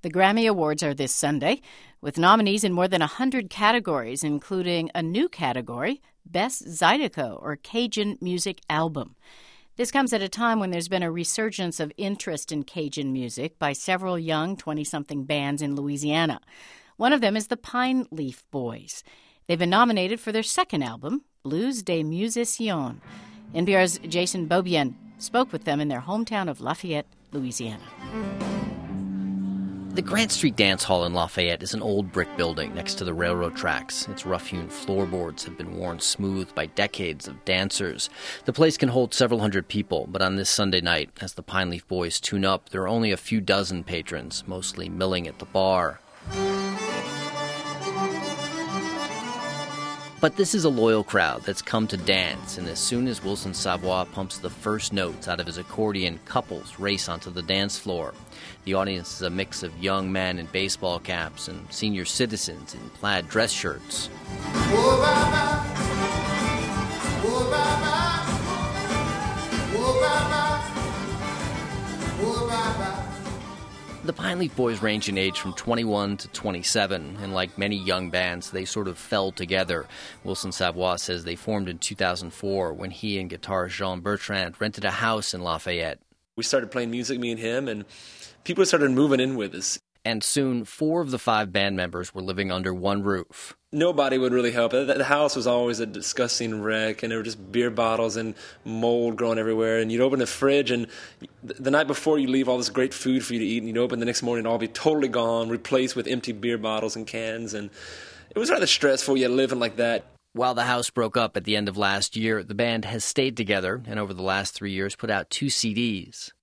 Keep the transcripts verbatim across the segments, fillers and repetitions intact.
The Grammy Awards are this Sunday, with nominees in more than one hundred categories, including a new category, Best Zydeco, or Cajun Music Album. This comes at a time when there's been a resurgence of interest in Cajun music by several young twenty-something bands in Louisiana. One of them is the Pine Leaf Boys. They've been nominated for their second album, Blues des Musiciens. N P R's Jason Beaubien spoke with them in their hometown of Lafayette, Louisiana. The Grant Street Dance Hall in Lafayette is an old brick building next to the railroad tracks. Its rough-hewn floorboards have been worn smooth by decades of dancers. The place can hold several hundred people, but on this Sunday night, as the Pine Leaf Boys tune up, there are only a few dozen patrons, mostly milling at the bar. But this is a loyal crowd that's come to dance, and as soon as Wilson Savoy pumps the first notes out of his accordion, couples race onto the dance floor. The audience is a mix of young men in baseball caps and senior citizens in plaid dress shirts. Oh, bye-bye. Oh, bye-bye. Oh, bye-bye. Oh, bye-bye. The Pine Leaf Boys range in age from twenty-one to twenty-seven, and like many young bands, they sort of fell together. Wilson Savoy says they formed in two thousand four when he and guitarist Jean Bertrand rented a house in Lafayette. We started playing music, me and him, and people started moving in with us. And soon, four of the five band members were living under one roof. Nobody would really help. The house was always a disgusting wreck, and there were just beer bottles and mold growing everywhere. And you'd open the fridge, and the night before you leave all this great food for you to eat, and you'd open the next morning, it'd all be totally gone, replaced with empty beer bottles and cans. And it was rather stressful, yet living like that. While the house broke up at the end of last year, the band has stayed together, and over the last three years put out two C Ds.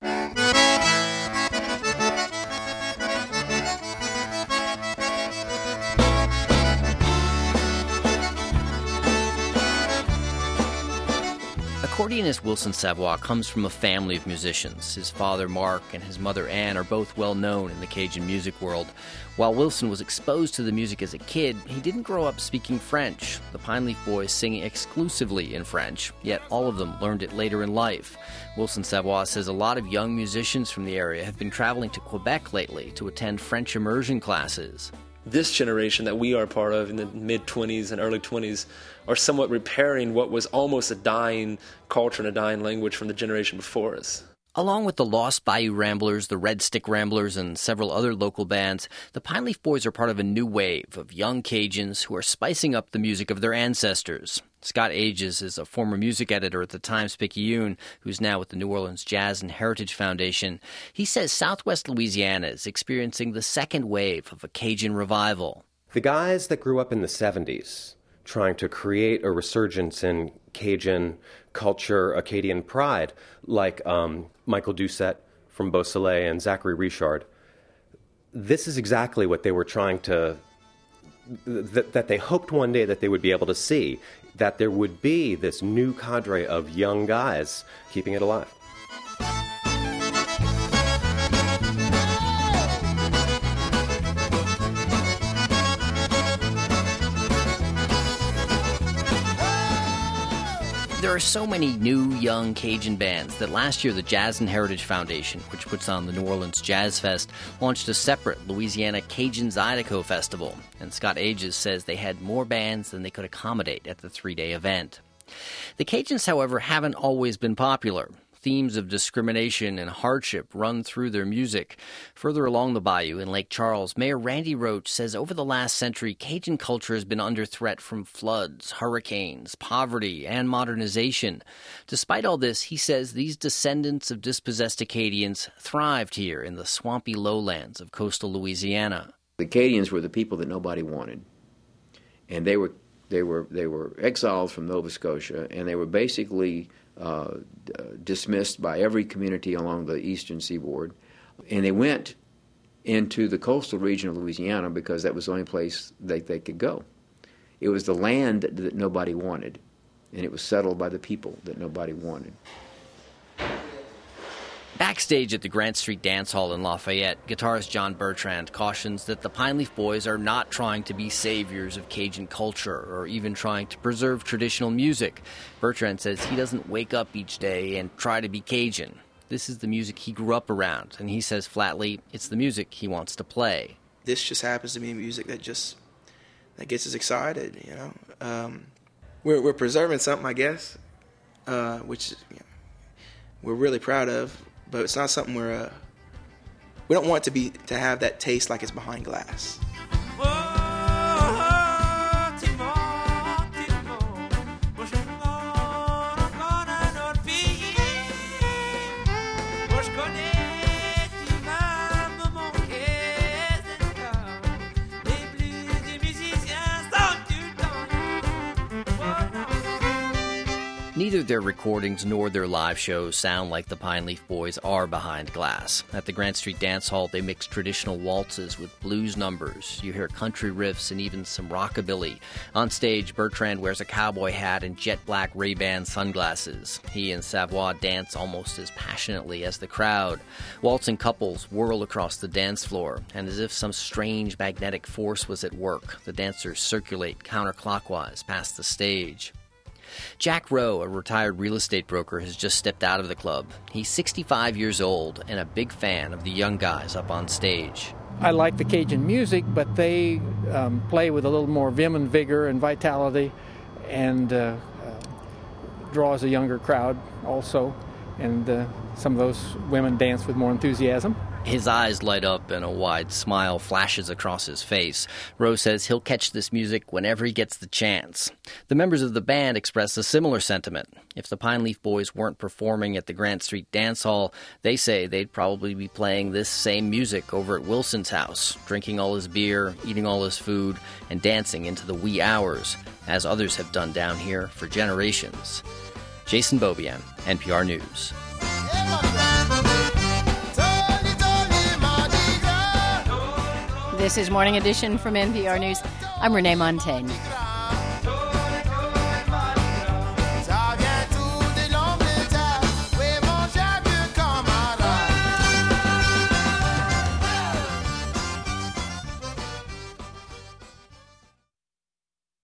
Accordionist Wilson Savoy comes from a family of musicians. His father, Mark, and his mother, Anne, are both well known in the Cajun music world. While Wilson was exposed to the music as a kid, he didn't grow up speaking French. The Pine Leaf Boys sing exclusively in French, yet all of them learned it later in life. Wilson Savoy says a lot of young musicians from the area have been traveling to Quebec lately to attend French immersion classes. This generation that we are part of in the mid-twenties and early twenties are somewhat repairing what was almost a dying culture and a dying language from the generation before us. Along with the Lost Bayou Ramblers, the Red Stick Ramblers, and several other local bands, the Pine Leaf Boys are part of a new wave of young Cajuns who are spicing up the music of their ancestors. Scott Ages is a former music editor at the Times-Picayune, who's now with the New Orleans Jazz and Heritage Foundation. He says Southwest Louisiana is experiencing the second wave of a Cajun revival. The guys that grew up in the seventies, trying to create a resurgence in Cajun culture, Acadian pride, like um, Michael Doucette from Beausoleil and Zachary Richard, this is exactly what they were trying to, th- that they hoped one day that they would be able to see, that there would be this new cadre of young guys keeping it alive. There are so many new, young Cajun bands that last year the Jazz and Heritage Foundation, which puts on the New Orleans Jazz Fest, launched a separate Louisiana Cajun Zydeco Festival. And Scott Ages says they had more bands than they could accommodate at the three-day event. The Cajuns, however, haven't always been popular. Themes of discrimination and hardship run through their music. Further along the bayou in Lake Charles, Mayor Randy Roach says over the last century, Cajun culture has been under threat from floods, hurricanes, poverty, and modernization. Despite all this, he says these descendants of dispossessed Acadians thrived here in the swampy lowlands of coastal Louisiana. The Acadians were the people that nobody wanted, and they were they were they were exiled from Nova Scotia, and they were basically Uh, dismissed by every community along the eastern seaboard. And they went into the coastal region of Louisiana because that was the only place they, they could go. It was the land that, that nobody wanted, and it was settled by the people that nobody wanted. Backstage at the Grant Street Dance Hall in Lafayette, guitarist John Bertrand cautions that the Pine Leaf Boys are not trying to be saviors of Cajun culture or even trying to preserve traditional music. Bertrand says he doesn't wake up each day and try to be Cajun. This is the music he grew up around, and he says flatly it's the music he wants to play. This just happens to be music that just that gets us excited, you know. Um, we're we're preserving something, I guess, uh, which you know, we're really proud of, but it's not something we're uh, we don't want it to be to have that taste like it's behind glass. Neither their recordings nor their live shows sound like the Pine Leaf Boys are behind glass. At the Grant Street Dance Hall, they mix traditional waltzes with blues numbers. You hear country riffs and even some rockabilly. On stage, Bertrand wears a cowboy hat and jet black Ray-Ban sunglasses. He and Savoy dance almost as passionately as the crowd. Waltzing couples whirl across the dance floor, and as if some strange magnetic force was at work, the dancers circulate counterclockwise past the stage. Jack Rowe, a retired real estate broker, has just stepped out of the club. He's sixty-five years old and a big fan of the young guys up on stage. I like the Cajun music, but they um, play with a little more vim and vigor and vitality, and uh, uh, draws a younger crowd also. And uh, some of those women dance with more enthusiasm. His eyes light up and a wide smile flashes across his face. Rowe says he'll catch this music whenever he gets the chance. The members of the band express a similar sentiment. If the Pine Leaf Boys weren't performing at the Grant Street Dance Hall, they say they'd probably be playing this same music over at Wilson's house, drinking all his beer, eating all his food, and dancing into the wee hours, as others have done down here for generations. Jason Beaubien, N P R News. This is Morning Edition from N P R News. I'm Renee Montaigne.